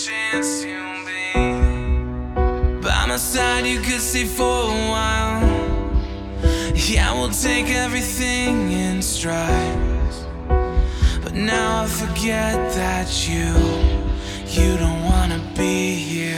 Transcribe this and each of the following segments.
chance to be by my side. You could stay for a while. Yeah, we'll take everything in stride. But now I forget that you don't wanna be here.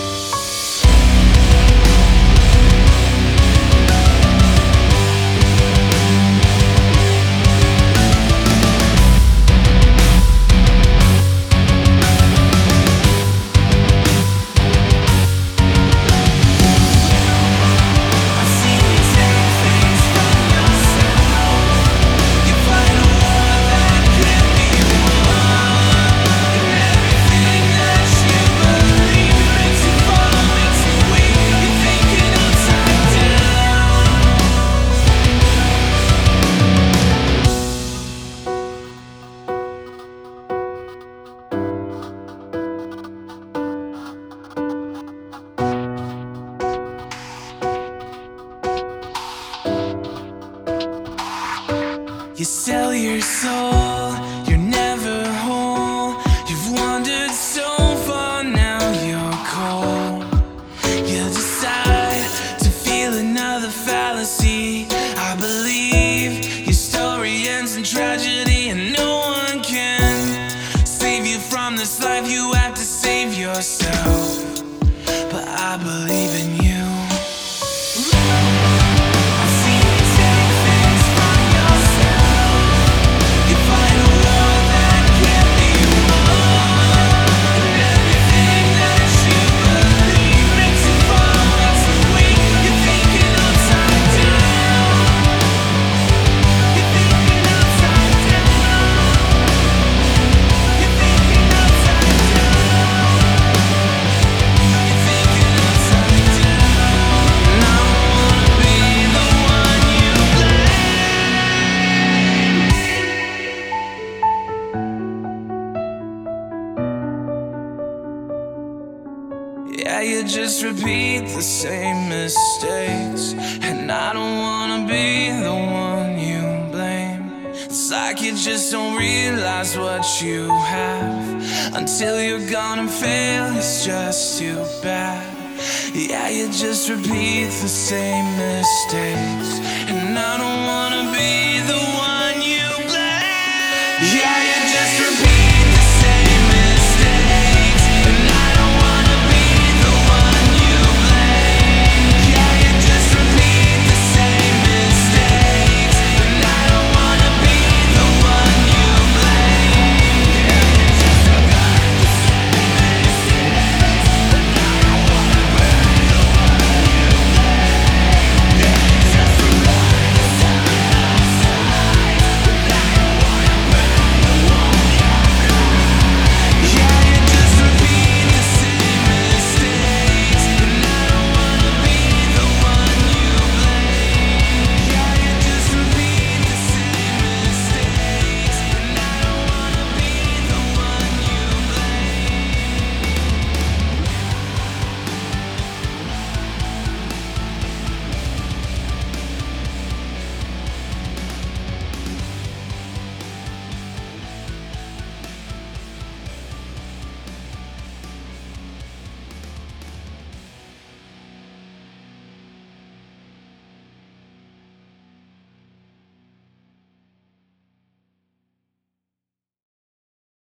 You sell your soul, you're never whole. You've wandered so far, now you're cold. You decide to feel another fallacy. I believe your story ends in tragedy, and no one can save you from this life. You have to save yourself, but I believe in you. Yeah, you just repeat the same mistakes, and I don't wanna be the one you blame. It's like you just don't realize what you have until you're gone and fail. It's just too bad. Yeah, you just repeat the same mistakes, and I don't wanna be the one